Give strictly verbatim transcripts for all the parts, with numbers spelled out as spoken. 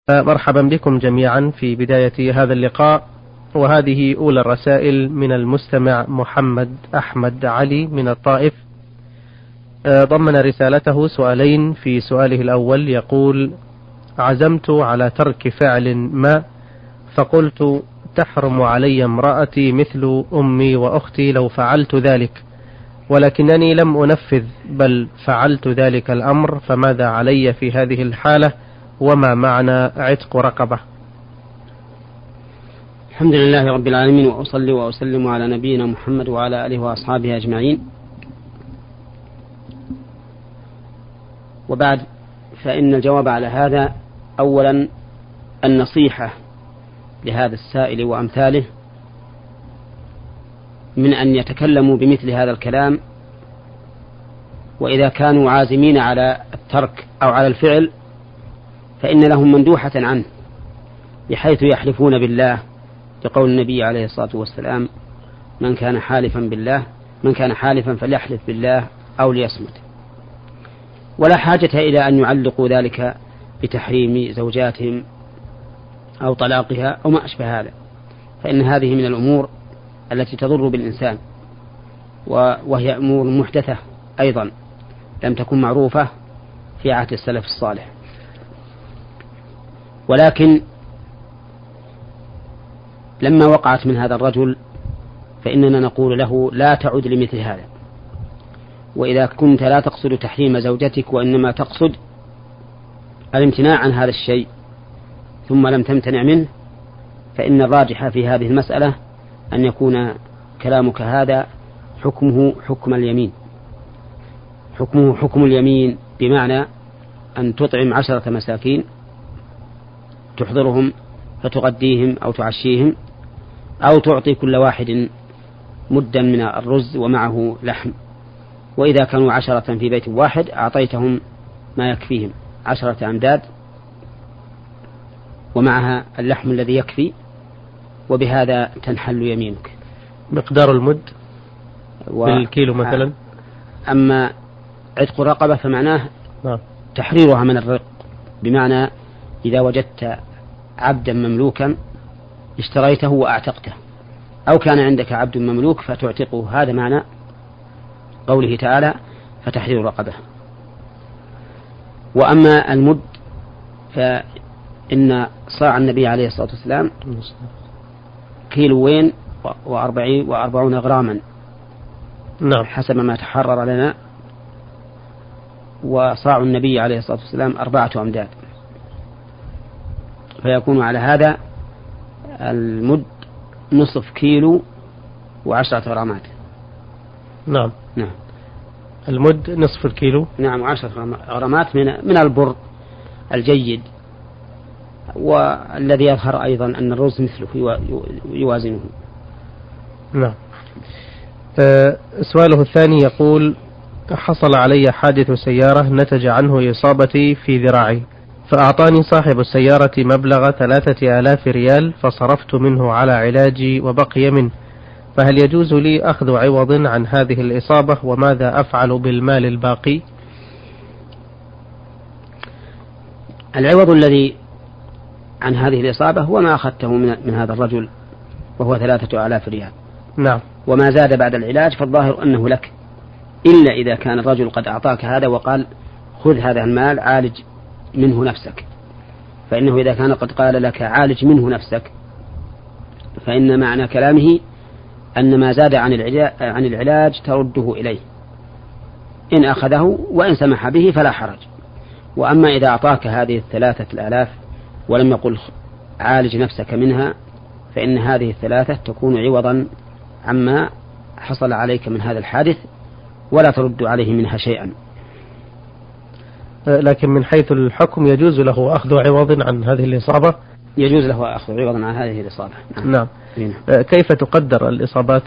مرحبا بكم جميعا في بداية هذا اللقاء، وهذه أولى الرسائل من المستمع محمد أحمد علي من الطائف. ضمن رسالته سؤالين. في سؤاله الأول يقول: عزمت على ترك فعل ما، فقلت تحرم علي امرأتي مثل أمي وأختي لو فعلت ذلك، ولكنني لم أنفذ بل فعلت ذلك الأمر، فماذا علي في هذه الحالة؟ وما معنى عتق رقبة؟ الحمد لله رب العالمين، وأصلي وأسلم على نبينا محمد وعلى آله وأصحابه أجمعين، وبعد، فإن الجواب على هذا أولا النصيحة لهذا السائل وأمثاله من أن يتكلموا بمثل هذا الكلام، وإذا كانوا عازمين على الترك أو على الفعل فإن لهم مندوحة عنه، بحيث يحلفون بالله لقول النبي عليه الصلاة والسلام: من كان حالفا بالله من كان حالفا فليحلف بالله أو ليصمت. ولا حاجة إلى أن يعلقوا ذلك بتحريم زوجاتهم أو طلاقها أو ما أشبه هذا، فإن هذه من الأمور التي تضر بالإنسان، وهي أمور محدثة أيضا لم تكن معروفة في عهد السلف الصالح. ولكن لما وقعت من هذا الرجل فإننا نقول له: لا تعد لمثل هذا، وإذا كنت لا تقصد تحريم زوجتك وإنما تقصد الامتناع عن هذا الشيء ثم لم تمتنع منه، فإن الراجح في هذه المسألة أن يكون كلامك هذا حكمه حكم اليمين، حكمه حكم اليمين، بمعنى أن تطعم عشرة مساكين تحضرهم فتغديهم أو تعشيهم، أو تعطي كل واحد مدا من الرز ومعه لحم، وإذا كانوا عشرة في بيت واحد أعطيتهم ما يكفيهم عشرة أمداد ومعها اللحم الذي يكفي، وبهذا تنحل يمينك. مقدار المد و... بالكيلو مثلا. أما عتق رقبة فمعناه تحريرها من الرق، بمعنى إذا وجدت عبدا مملوكا اشتريته وأعتقته، أو كان عندك عبد مملوك فتعتقه، هذا معنى قوله تعالى: فتحرير رقبة. وأما المد فإن صاع النبي عليه الصلاة والسلام كيلوين وأربعين وأربعون غراما، نعم، حسب ما تحرر لنا، وصاع النبي عليه الصلاة والسلام أربعة أمداد، فيكون على هذا المد نصف كيلو وعشرة غرامات. نعم نعم المد نصف الكيلو، نعم، وعشرة غرامات من من البر الجيد، والذي يظهر أيضا أن الرز مثله يوازنه. نعم. أه سؤاله الثاني يقول: حصل علي حادث سيارة نتج عنه إصابتي في ذراعي، فأعطاني صاحب السيارة مبلغ ثلاثة آلاف ريال فصرفت منه على علاجي وبقي منه، فهل يجوز لي أخذ عوض عن هذه الإصابة؟ وماذا أفعل بالمال الباقي؟ العوض الذي عن هذه الإصابة هو ما أخذته من, من هذا الرجل، وهو ثلاثة آلاف ريال. نعم. وما زاد بعد العلاج فالظاهر أنه لك، إلا إذا كان الرجل قد أعطاك هذا وقال: خذ هذا المال عالج منه نفسك، فإنه إذا كان قد قال لك عالج منه نفسك فإن معنى كلامه أن ما زاد عن العلاج, عن العلاج ترده إليه، إن أخذه وإن سمح به فلا حرج. وأما إذا أعطاك هذه الثلاثة الآلاف ولم يقل عالج نفسك منها، فإن هذه الثلاثة تكون عوضا عما حصل عليك من هذا الحادث، ولا ترد عليه منها شيئا. لكن من حيث الحكم يجوز له أخذ عوض عن هذه الإصابة؟ يجوز له أخذ عوض عن هذه الإصابة. نعم, نعم. كيف تقدر الإصابات؟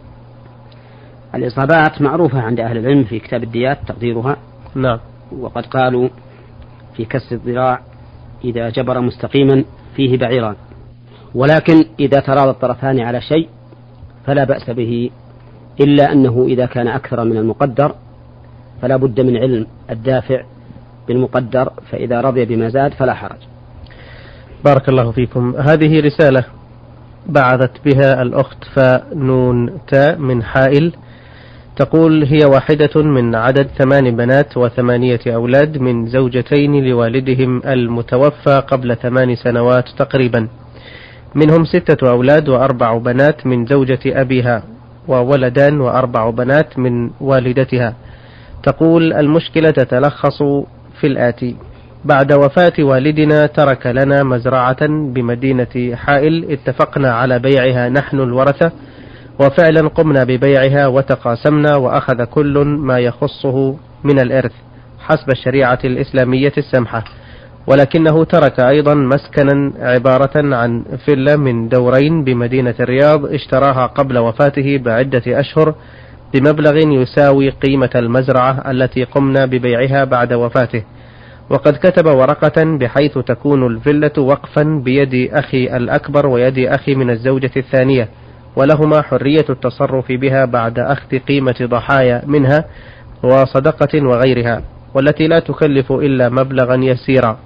الإصابات معروفة عند أهل العلم في كتاب الديات تقديرها. نعم. وقد قالوا في كسر الذراع: إذا جبر مستقيما فيه بعيران. ولكن إذا تراضى الطرفان على شيء فلا بأس به، إلا أنه إذا كان أكثر من المقدر فلا بد من علم الدافع بالمقدر، فإذا رضي بما زاد فلا حرج. بارك الله فيكم. هذه رسالة بعثت بها الأخت فنون تاء من حائل، تقول: هي واحدة من عدد ثمان بنات وثمانية أولاد من زوجتين لوالدهم المتوفى قبل ثمان سنوات تقريبا، منهم ستة أولاد وأربع بنات من زوجة أبيها، وولدان وأربع بنات من والدتها. تقول: المشكلة تتلخص في الآتي: بعد وفاة والدنا ترك لنا مزرعة بمدينة حائل اتفقنا على بيعها نحن الورثة، وفعلا قمنا ببيعها وتقاسمنا، وأخذ كل ما يخصه من الإرث حسب الشريعة الإسلامية السمحة، ولكنه ترك أيضا مسكنا عبارة عن فيلا من دورين بمدينة الرياض اشتراها قبل وفاته بعدة أشهر بمبلغ يساوي قيمة المزرعة التي قمنا ببيعها بعد وفاته، وقد كتب ورقة بحيث تكون الفيلة وقفا بيد أخي الأكبر ويد أخي من الزوجة الثانية، ولهما حرية التصرف بها بعد أخذ قيمة ضحايا منها وصدقة وغيرها، والتي لا تكلف إلا مبلغا يسيرا.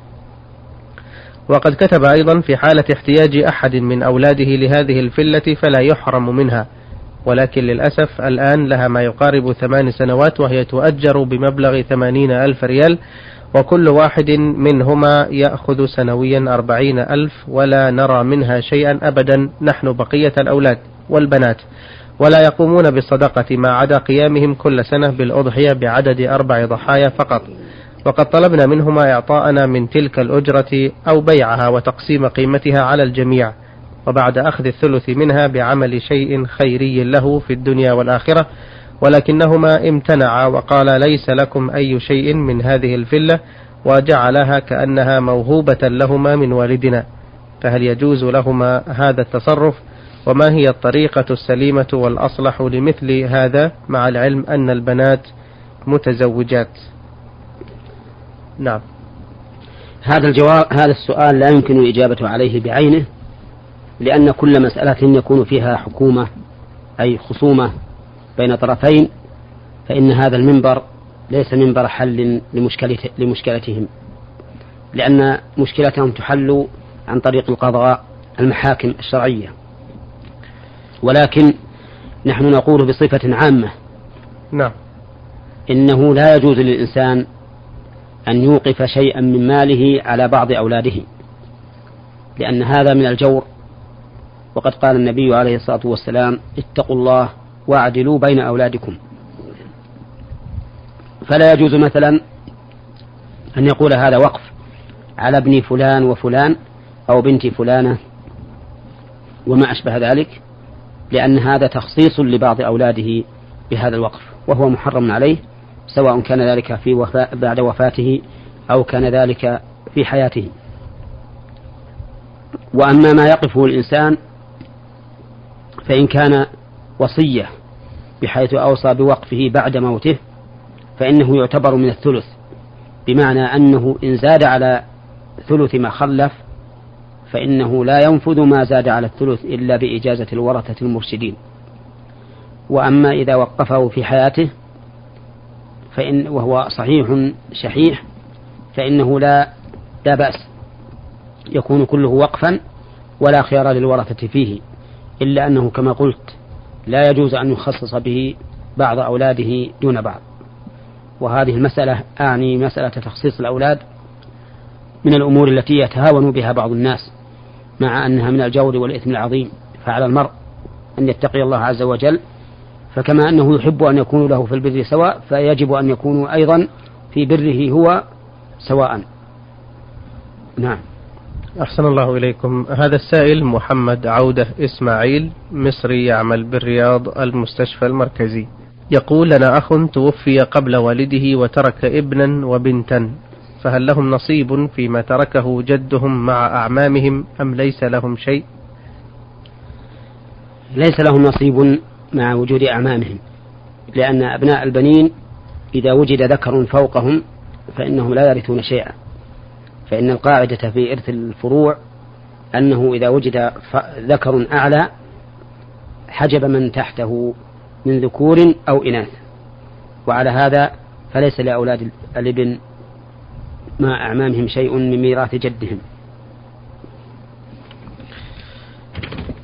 وقد كتب أيضا: في حالة احتياج أحد من أولاده لهذه الفيلة فلا يحرم منها، ولكن للأسف الآن لها ما يقارب ثمان سنوات وهي تؤجر بمبلغ ثمانين ألف ريال، وكل واحد منهما يأخذ سنويا أربعين ألف، ولا نرى منها شيئا أبدا نحن بقية الأولاد والبنات، ولا يقومون بالصدقة ما عدا قيامهم كل سنة بالأضحية بعدد أربع ضحايا فقط. وقد طلبنا منهما إعطاءنا من تلك الأجرة أو بيعها وتقسيم قيمتها على الجميع، وبعد أخذ الثلث منها بعمل شيء خيري له في الدنيا والآخرة، ولكنهما امتنعا وقال: ليس لكم أي شيء من هذه الفلة، وجعلها كأنها موهوبة لهما من والدنا، فهل يجوز لهما هذا التصرف؟ وما هي الطريقة السليمة والأصلح لمثل هذا، مع العلم أن البنات متزوجات؟ نعم. هذا الجواب هذا السؤال لا يمكن الإجابة عليه بعينه، لأن كل مسألة يكون فيها حكومة أي خصومة بين طرفين، فإن هذا المنبر ليس منبر حل لمشكلتهم، لأن مشكلتهم تحل عن طريق القضاء المحاكم الشرعية، ولكن نحن نقول بصفة عامة: نعم، إنه لا يجوز للإنسان أن يوقف شيئا من ماله على بعض أولاده، لأن هذا من الجور، وقد قال النبي عليه الصلاة والسلام: اتقوا الله واعدلوا بين أولادكم. فلا يجوز مثلا أن يقول هذا وقف على ابن فلان وفلان أو بنت فلانة وما أشبه ذلك، لأن هذا تخصيص لبعض أولاده بهذا الوقف، وهو محرم عليه، سواء كان ذلك في وفاة بعد وفاته أو كان ذلك في حياته. وأما ما يقفه الإنسان فإن كان وصية بحيث أوصى بوقفه بعد موته فإنه يعتبر من الثلث، بمعنى أنه إن زاد على ثلث ما خلف فإنه لا ينفذ ما زاد على الثلث إلا بإجازة الورثة المرشدين. وأما إذا وقفه في حياته فإن وهو صحيح شحيح فإنه لا لا بأس، يكون كله وقفا ولا خيار للورثة فيه، إلا أنه كما قلت لا يجوز أن يخصص به بعض أولاده دون بعض. وهذه المسألة أعني مسألة تخصيص الأولاد من الأمور التي يتهاون بها بعض الناس، مع أنها من الجور والإثم العظيم. فعلى المرء أن يتقي الله عز وجل، فكما أنه يحب أن يكون له في البر سواء فيجب أن يكونوا أيضا في بره هو سواء. نعم. أحسن الله إليكم. هذا السائل محمد عودة إسماعيل، مصري يعمل بالرياض المستشفى المركزي، يقول: لنا أخ توفي قبل والده وترك ابنا وبنتا، فهل لهم نصيب فيما تركه جدهم مع أعمامهم أم ليس لهم شيء؟ ليس لهم نصيب مع وجود أعمامهم، لأن أبناء البنين إذا وجد ذكر فوقهم فإنهم لا يرثون شيئا، فإن القاعدة في إرث الفروع أنه إذا وجد ذكر أعلى حجب من تحته من ذكور أو إناث، وعلى هذا فليس لأولاد الابن مع أعمامهم شيء من ميراث جدهم.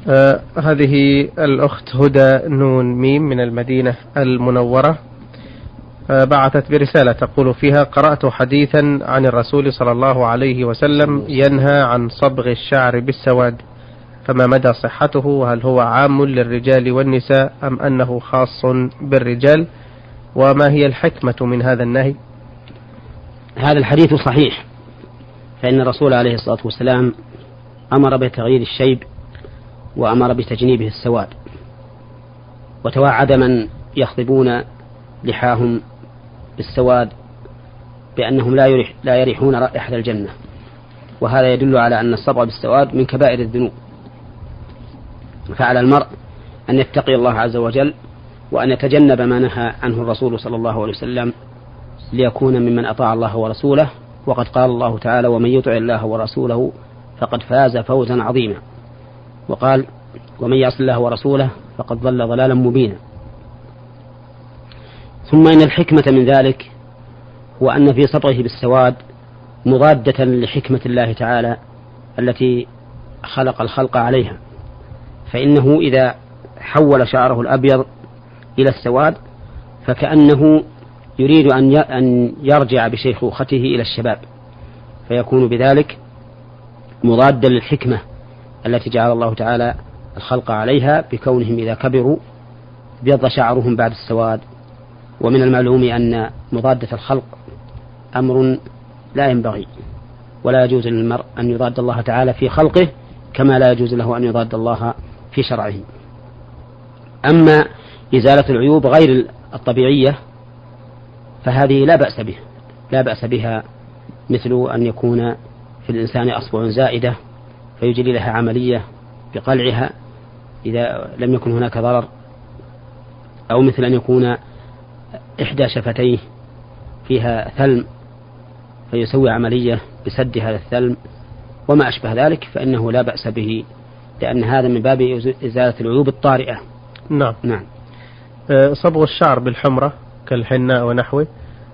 آه هذه الأخت هدى نون ميم من المدينة المنورة آه بعثت برسالة تقول فيها: قرأت حديثا عن الرسول صلى الله عليه وسلم ينهى عن صبغ الشعر بالسواد، فما مدى صحته؟ وهل هو عام للرجال والنساء أم أنه خاص بالرجال؟ وما هي الحكمة من هذا النهي؟ هذا الحديث صحيح، فإن الرسول عليه الصلاة والسلام أمر بتغيير الشيب وأمر بتجنيبه السواد، وتوعد من يخضبون لحاهم بالسواد بأنهم لا يريح لا يريحون رائحة الجنة، وهذا يدل على أن الصبغ بالسواد من كبائر الذنوب. فعلى المرء أن يتقي الله عز وجل وأن يتجنب ما نهى عنه الرسول صلى الله عليه وسلم ليكون ممن أطاع الله ورسوله، وقد قال الله تعالى: ومن يطع الله ورسوله فقد فاز فوزا عظيما، وقال: ومن يعص الله ورسوله فقد ضل ضلالا مبينا. ثم إن الحكمة من ذلك هو أن في صبغه بالسواد مضادة لحكمة الله تعالى التي خلق الخلق عليها، فإنه إذا حول شعره الأبيض إلى السواد فكأنه يريد أن يرجع بشيخوخته إلى الشباب، فيكون بذلك مضادا للحكمة التي جعل الله تعالى الخلق عليها بكونهم إذا كبروا ابيض شعرهم بعد السواد. ومن المعلوم أن مضادة الخلق أمر لا ينبغي، ولا يجوز للمرء أن يضاد الله تعالى في خلقه كما لا يجوز له أن يضاد الله في شرعه. أما إزالة العيوب غير الطبيعية فهذه لا بأس به لا بأس بها، مثل أن يكون في الإنسان أصبع زائدة فيجري لها عملية بقلعها إذا لم يكن هناك ضرر، أو مثل أن يكون إحدى شفتيه فيها ثلم فيسوي عملية بسد هذا الثلم وما أشبه ذلك، فإنه لا بأس به، لأن هذا من باب إزالة العيوب الطارئة. نعم. نعم. صبغ الشعر بالحمرة كالحناء ونحوه.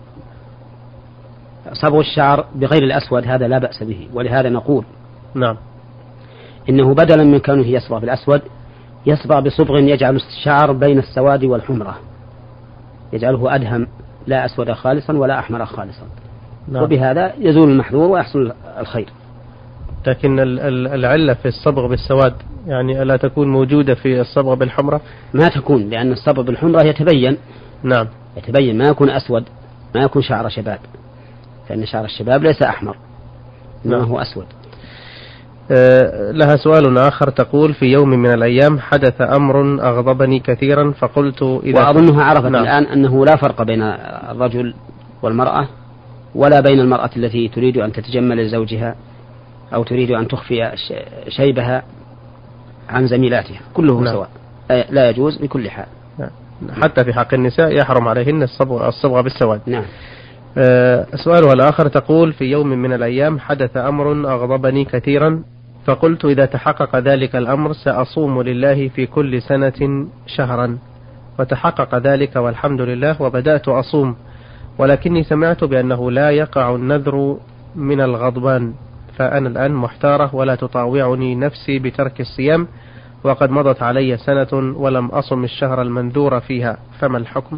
صبغ الشعر بغير الأسود هذا لا بأس به، ولهذا نقول نعم إنه بدلا من كونه يصبغ بالأسود يصبغ بصبغ يجعل الشعر بين السواد والحمرة، يجعله أدهم لا أسود خالصا ولا أحمر خالصا. نعم. وبهذا يزول المحذور ويحصل الخير. لكن العلة في الصبغ بالسواد يعني ألا تكون موجودة في الصبغ بالحمرة؟ ما تكون، لأن الصبغ بالحمرة يتبين. نعم. يتبين، ما يكون أسود، ما يكون شعر شباب، فإن شعر الشباب ليس أحمر إنما نعم. هو أسود. أه لها سؤال آخر تقول: في يوم من الأيام حدث أمر أغضبني كثيرا فقلت إذا وأظنها عرفت نعم. الآن أنه لا فرق بين الرجل والمرأة، ولا بين المرأة التي تريد أن تتجمل لزوجها أو تريد أن تخفي شيبها عن زميلاتها، كله نعم. سواء، لا يجوز بكل حال. نعم. حتى في حق النساء يحرم عليهن الصبغ, الصبغ بالسواد. نعم. أه سؤالها الآخر تقول: في يوم من الأيام حدث أمر أغضبني كثيرا فقلت إذا تحقق ذلك الأمر سأصوم لله في كل سنة شهرا، وتحقق ذلك والحمد لله وبدأت أصوم، ولكني سمعت بأنه لا يقع النذر من الغضبان، فأنا الآن محتارة ولا تطاوعني نفسي بترك الصيام وقد مضت علي سنة ولم أصم الشهر المنذور فيها، فما الحكم؟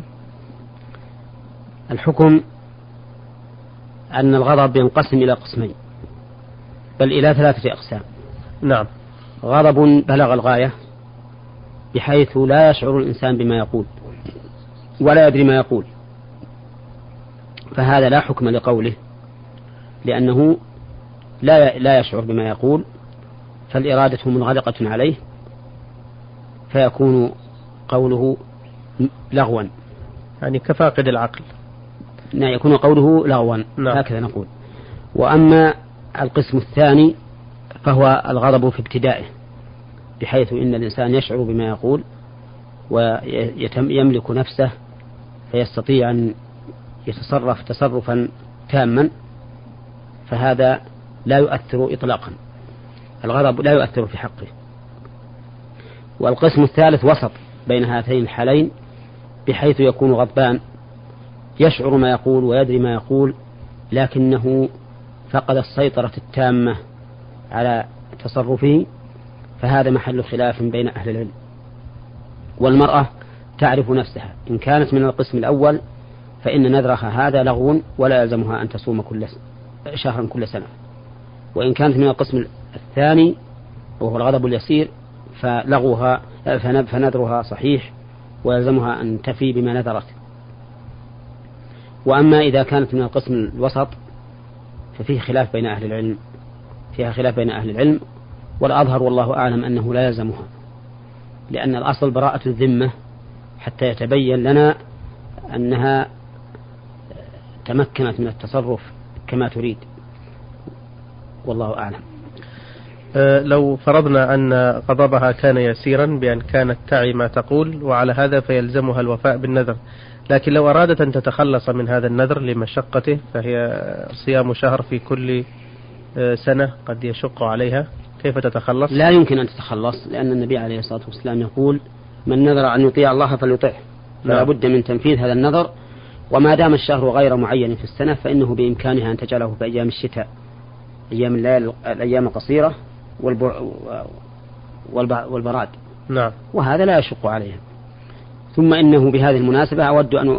الحكم أن الغضب ينقسم إلى قسمين، بل إلى ثلاثة أقسام. نعم. غضب بلغ الغاية بحيث لا يشعر الإنسان بما يقول ولا يدري ما يقول، فهذا لا حكم لقوله، لأنه لا لا يشعر بما يقول، فالإرادة منغلقة عليه فيكون قوله لغوا، يعني كفاقد العقل. نعم، يكون قوله لغوا. نعم. هكذا نقول. وأما القسم الثاني فهو الغضب في ابتدائه، بحيث إن الإنسان يشعر بما يقول ويملك نفسه فيستطيع أن يتصرف تصرفا تاما، فهذا لا يؤثر إطلاقا، الغضب لا يؤثر في حقه. والقسم الثالث وسط بين هاتين الحالين، بحيث يكون غضبان يشعر ما يقول ويدري ما يقول، لكنه فقد السيطرة التامة على تصرفه فهذا محل خلاف بين أهل العلم. والمرأة تعرف نفسها، إن كانت من القسم الأول فإن نذرها هذا لغو ولا يلزمها أن تصوم كل شهرا كل سنة، وإن كانت من القسم الثاني وهو الغضب اليسير فلغوها فنذرها صحيح ويلزمها أن تفي بما نذرت. وأما إذا كانت من القسم الوسط ففيه خلاف بين أهل العلم فيها خلاف بين أهل العلم والأظهر والله أعلم أنه لا يلزمها، لأن الأصل براءة الذمة حتى يتبين لنا أنها تمكنت من التصرف كما تريد، والله أعلم. أه لو فرضنا أن غضبها كان يسيرا بأن كانت تعي ما تقول وعلى هذا فيلزمها الوفاء بالنذر، لكن لو أرادت أن تتخلص من هذا النذر لمشقته فهي صيام شهر في كل سنة قد يشق عليها، كيف تتخلص؟ لا يمكن أن تتخلص، لأن النبي عليه الصلاة والسلام يقول من نذر أن يطيع الله فليطيعه، فلا بد من تنفيذ هذا النذر. وما دام الشهر غير معين في السنة فإنه بإمكانها أن تجعله في أيام الشتاء، أيام الليل الأيام القصيرة والبراد. نعم. وهذا لا يشق عليها. ثم إنه بهذه المناسبة أود أن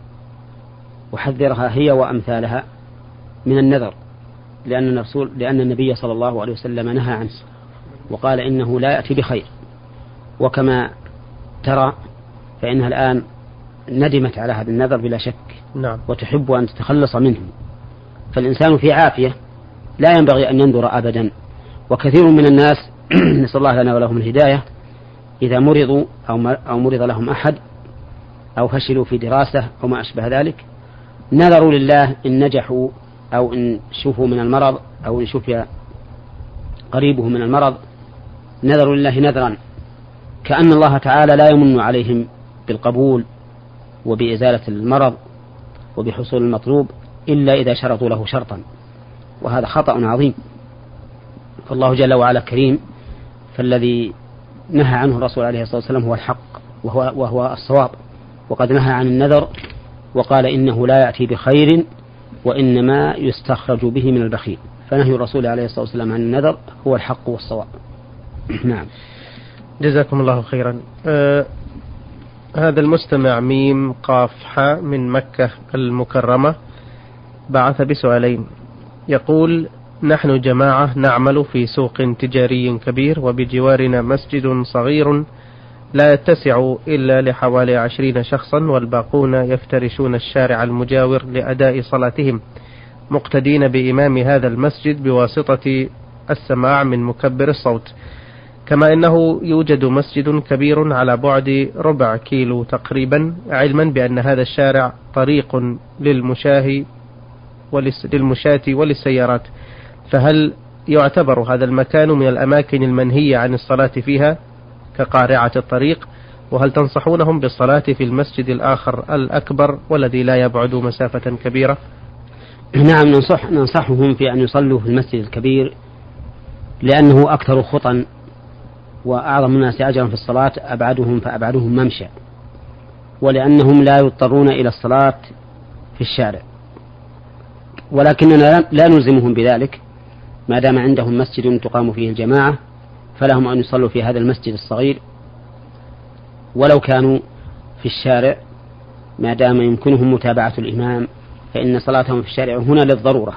أحذرها هي وأمثالها من النذر، لأن الرسول لأن النبي صلى الله عليه وسلم نهى عنه وقال إنه لا يأتي بخير، وكما ترى فإنها الآن ندمت على هذا النذر بلا شك. نعم. وتحب أن تتخلص منه، فالإنسان في عافية لا ينبغي أن ينذر أبدا. وكثير من الناس نسأل الله لنا ولهم الهداية إذا مرضوا أو مرض لهم أحد أو فشلوا في دراسة أو ما أشبه ذلك نذروا لله إن نجحوا أو إن شفوا من المرض أو إن شفي قريبه من المرض، نذروا لله نذرا كأن الله تعالى لا يمن عليهم بالقبول وبإزالة المرض وبحصول المطلوب إلا إذا شرطوا له شرطا، وهذا خطأ عظيم. فالله جل وعلا كريم، فالذي نهى عنه الرسول عليه الصلاة والسلام هو الحق وهو, وهو الصواب، وقد نهى عن النذر وقال إنه لا يأتي بخير وإنما يستخرج به من البخيل، فنهي الرسول عليه الصلاة والسلام عن النذر هو الحق والصواب. نعم. جزاكم الله خيرا. آه هذا المستمع ميم قاف حاء من مكة المكرمة بعث بسؤالين، يقول: نحن جماعة نعمل في سوق تجاري كبير وبجوارنا مسجد صغير لا يتسع إلا لحوالي عشرين شخصا، والباقون يفترشون الشارع المجاور لأداء صلاتهم مقتدين بإمام هذا المسجد بواسطة السماع من مكبر الصوت، كما إنه يوجد مسجد كبير على بعد ربع كيلو تقريبا، علما بأن هذا الشارع طريق للمشاة للمشاة وللسيارات، فهل يعتبر هذا المكان من الأماكن المنهية عن الصلاة فيها كقارعة الطريق؟ وهل تنصحونهم بالصلاة في المسجد الآخر الأكبر والذي لا يبعد مسافة كبيرة؟ نعم، ننصح ننصحهم في أن يصلوا في المسجد الكبير لأنه أكثر خطا وأعظم الناس أجرا في الصلاة أبعدهم فأبعدهم ممشى، ولأنهم لا يضطرون إلى الصلاة في الشارع، ولكننا لا نلزمهم بذلك ما دام عندهم مسجد تقام فيه الجماعة فلهم أن يصلوا في هذا المسجد الصغير ولو كانوا في الشارع ما دام يمكنهم متابعة الإمام، فإن صلاتهم في الشارع هنا للضرورة.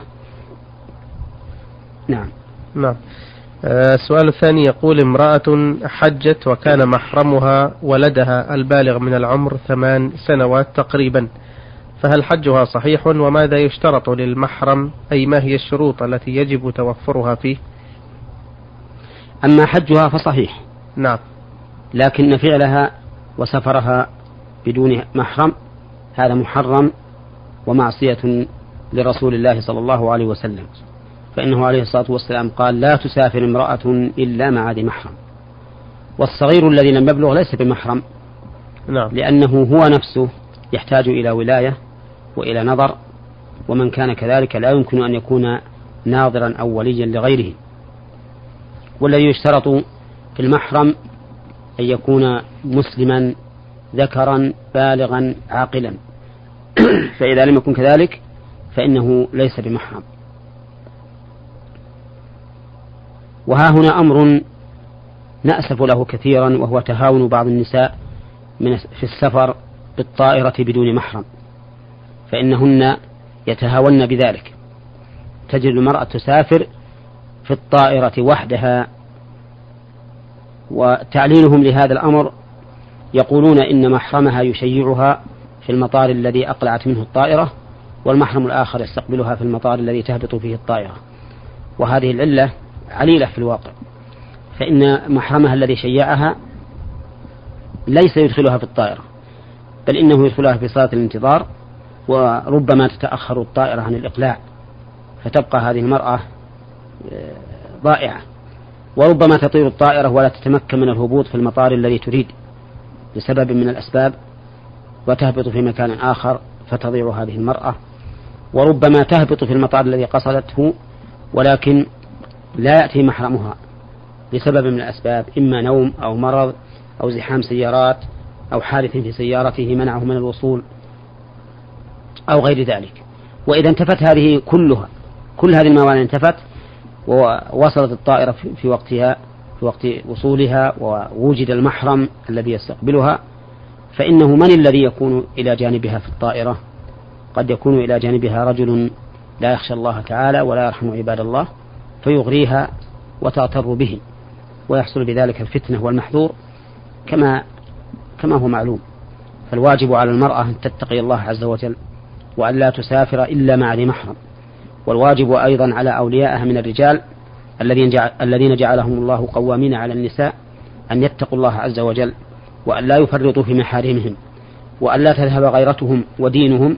نعم. نعم. السؤال الثاني يقول: امرأة حجت وكان محرمها ولدها البالغ من العمر ثمان سنوات تقريبا، فهل حجها صحيح؟ وماذا يشترط للمحرم، أي ما هي الشروط التي يجب توفرها فيه؟ أما حجها فصحيح. نعم. لكن فعلها وسفرها بدون محرم هذا محرم ومعصية لرسول الله صلى الله عليه وسلم، فإنه عليه الصلاة والسلام قال: لا تسافر امرأة إلا مع ذي محرم. والصغير الذي لم يبلغ ليس بمحرم. نعم. لأنه هو نفسه يحتاج إلى ولاية وإلى نظر، ومن كان كذلك لا يمكن أن يكون ناظرا أو وليا لغيره. والذي يشترط في المحرم أن يكون مسلما ذكرا بالغا عاقلا فإذا لم يكن كذلك فإنه ليس بمحرم. وها هنا أمر نأسف له كثيرا، وهو تهاون بعض النساء من في السفر بالطائرة بدون محرم، فإنهن يتهاون بذلك. تجد المرأة تسافر في الطائرة وحدها، وتعليلهم لهذا الأمر يقولون إن محرمها يشيعها في المطار الذي أقلعت منه الطائرة، والمحرم الآخر يستقبلها في المطار الذي تهبط فيه الطائرة، وهذه العلة عليلة في الواقع، فإن محرمها الذي شيعها ليس يدخلها في الطائرة، بل إنه يدخلها في صالة الانتظار، وربما تتأخر الطائرة عن الإقلاع فتبقى هذه المرأة ضائعة، وربما تطير الطائرة ولا تتمكن من الهبوط في المطار الذي تريد لسبب من الأسباب، وتهبط في مكان آخر فتضيع هذه المرأة. وربما تهبط في المطار الذي قصدته ولكن لا يأتي محرمها لسبب من الأسباب، إما نوم أو مرض أو زحام سيارات أو حادث في سيارته منعه من الوصول أو غير ذلك. وإذا انتفت هذه كلها، كل هذه الموانع انتفت ووصلت الطائرة في وقتها في وقت وصولها، ووجد المحرم الذي يستقبلها، فإنه من الذي يكون إلى جانبها في الطائرة؟ قد يكون إلى جانبها رجل لا يخشى الله تعالى ولا يرحم عباد الله، فيغريها وتغتر به، ويحصل بذلك الفتنة والمحذور كما كما هو معلوم. فالواجب على المرأة أن تتقي الله عز وجل، وأن لا تسافر إلا مع ذي محرم. والواجب أيضا على أوليائها من الرجال الذين جعل الذين جعلهم الله قوامين على النساء أن يتقوا الله عز وجل، وأن لا يفرطوا في محارمهم، وأن لا تذهب غيرتهم ودينهم،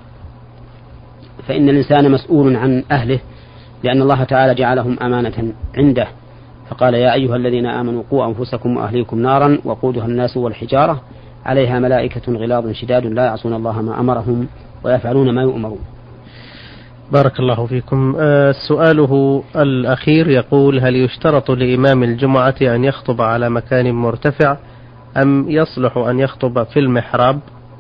فإن الإنسان مسؤول عن أهله، لأن الله تعالى جعلهم أمانة عنده، فقال: يا أيها الذين آمنوا قوا أنفسكم وأهليكم نارا وقودها الناس والحجارة عليها ملائكة غلاظ شداد لا يعصون الله ما أمرهم ويفعلون ما يؤمرون. بارك الله فيكم. آه سؤاله الأخير يقول: هل يشترط لإمام الجمعة أن يخطب على مكان مرتفع أم يصلح أن يخطب في المحراب؟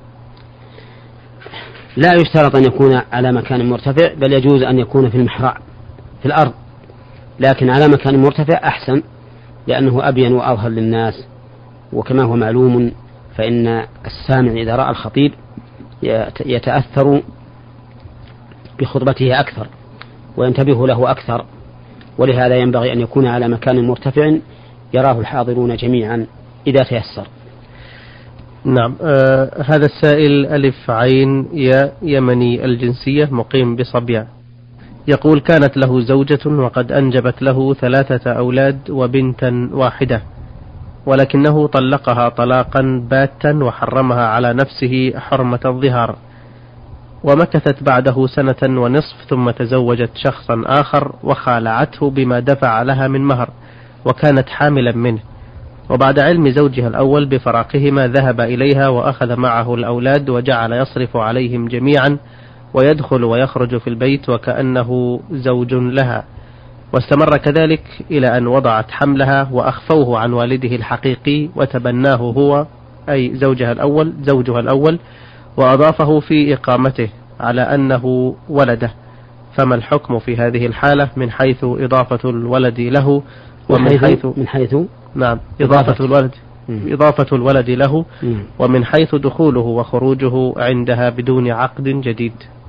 لا يشترط أن يكون على مكان مرتفع، بل يجوز أن يكون في المحراب في الأرض، لكن على مكان مرتفع أحسن، لأنه أبين وأظهر للناس. وكما هو معلوم فإن السامع إذا رأى الخطيب يتأثر بخطبته أكثر وينتبه له أكثر، ولهذا ينبغي أن يكون على مكان مرتفع يراه الحاضرون جميعا إذا تيسر. نعم. آه هذا السائل ألف عين يا يمني الجنسية مقيم بصبيا، يقول: كانت له زوجة وقد أنجبت له ثلاثة أولاد وبنتا واحدة، ولكنه طلقها طلاقا باتا وحرمها على نفسه حرمة الظهار، ومكثت بعده سنة ونصف ثم تزوجت شخصا آخر وخالعته بما دفع لها من مهر، وكانت حاملا منه، وبعد علم زوجها الأول بفراقهما ذهب إليها وأخذ معه الأولاد وجعل يصرف عليهم جميعا ويدخل ويخرج في البيت وكأنه زوج لها، واستمر كذلك إلى أن وضعت حملها وأخفوه عن والده الحقيقي وتبناه هو أي زوجها الأول زوجها الأول وأضافه في إقامته على أنه ولده، فما الحكم في هذه الحالة من حيث إضافة الولد له ومن حيث من حيث نعم إضافة الولد إضافة الولد له ومن حيث دخوله وخروجه عندها بدون عقد جديد؟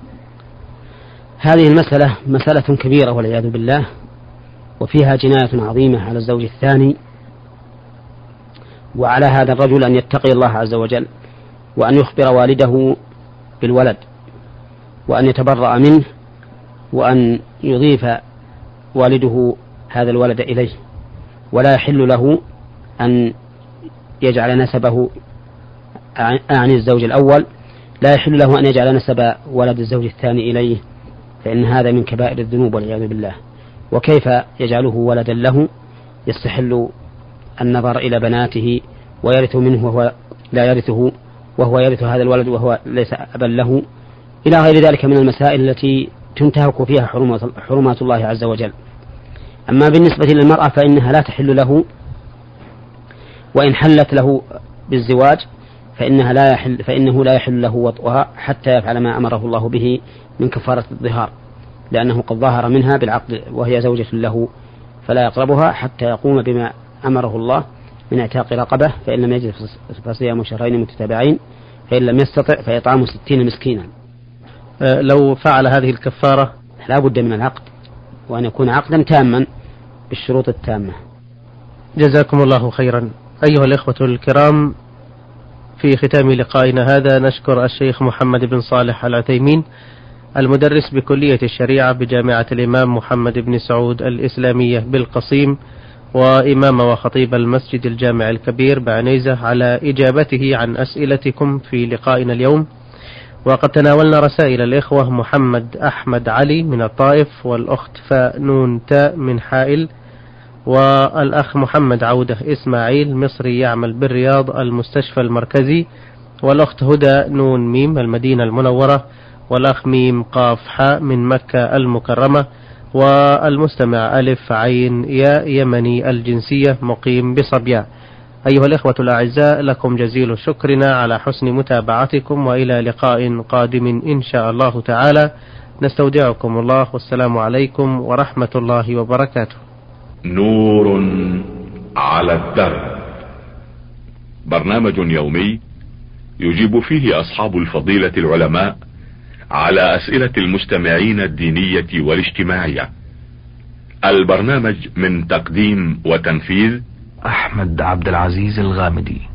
هذه المسألة مسألة كبيرة والعياذ بالله، وفيها جناية عظيمة على الزوج الثاني، وعلى هذا الرجل أن يتقي الله عز وجل، وأن يخبر والده بالولد، وأن يتبرأ منه، وأن يضيف والده هذا الولد إليه، ولا يحل له أن يجعل نسبه عن الزوج الأول، لا يحل له أن يجعل نسب ولد الزوج الثاني إليه، فإن هذا من كبائر الذنوب والعياذ بالله. وكيف يجعله ولدا له؟ يستحل النظر إلى بناته ويرث منه وهو لا يرثه، وهو يرث هذا الولد وهو ليس أبا له، إلى غير ذلك من المسائل التي تنتهك فيها حرمات الله عز وجل. أما بالنسبة للمرأة فإنها لا تحل له، وإن حلت له بالزواج فإنها لا يحل فإنه لا يحل له وطئها حتى يفعل ما أمره الله به من كفارة الظهار، لأنه قد ظهر منها بالعقد وهي زوجة له، فلا يقربها حتى يقوم بما أمره الله من اعتاق رقبة، فإن لم يجد فصيام شهرين متتابعين، فإن لم يستطع فإطعام ستين مسكينا. لو فعل هذه الكفارة لا بد من العقد، وأن يكون عقدا تاما بالشروط التامة. جزاكم الله خيرا. أيها الإخوة الكرام، في ختام لقائنا هذا نشكر الشيخ محمد بن صالح العثيمين المدرس بكلية الشريعة بجامعة الإمام محمد بن سعود الإسلامية بالقصيم، وإمام وخطيب المسجد الجامع الكبير بعنيزة، على إجابته عن أسئلتكم في لقائنا اليوم. وقد تناولنا رسائل الإخوة محمد أحمد علي من الطائف، والأخت فاء نون تاء من حائل، والأخ محمد عودة إسماعيل مصري يعمل بالرياض المستشفى المركزي، والأخت هدى نون ميم المدينة المنورة، والأخ ميم قاف حاء من مكة المكرمة، والمستمع ألف عين ياء يمني الجنسية مقيم بصبيا. أيها الإخوة الأعزاء، لكم جزيل شكرنا على حسن متابعتكم، وإلى لقاء قادم إن شاء الله تعالى. نستودعكم الله، والسلام عليكم ورحمة الله وبركاته. نور على الدرب، برنامج يومي يجيب فيه أصحاب الفضيلة العلماء على أسئلة المستمعين الدينية والاجتماعية. البرنامج من تقديم وتنفيذ أحمد عبد العزيز الغامدي.